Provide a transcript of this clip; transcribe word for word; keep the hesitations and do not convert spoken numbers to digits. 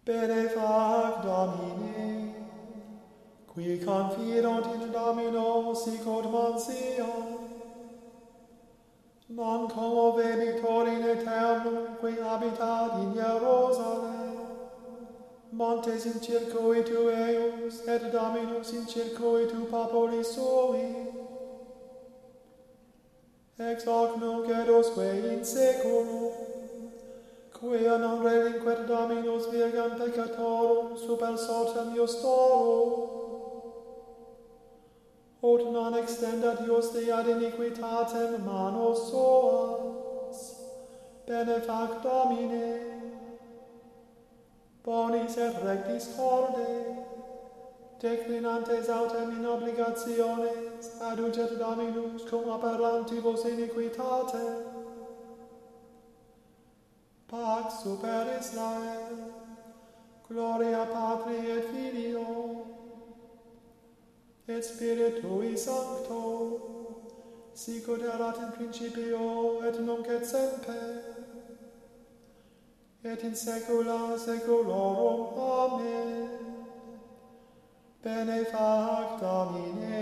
Benefac Domine, qui confidant in Domino sicut mansia, non commovemitor in aeternum, qui habitat in Jerusalem, montes in circuitu eius, et Dominus in circuitu populi sui, ex hoc nunc edusque in seculum, quia non relinquet Dominus virgem peccatorum super sotem justorum, ut non extendat justi ad iniquitatem manos suas, benefac Domine, bonis et rectis corde, declinantes autem in obligationes, aducet Dominus cum operantibus iniquitatem, pax super Israel, gloria Patri et Filio, et Spiritui Sancto, sicut erat in principio, et nunc et semper, et in saecula saeculorum. Amen. Benefac Domine.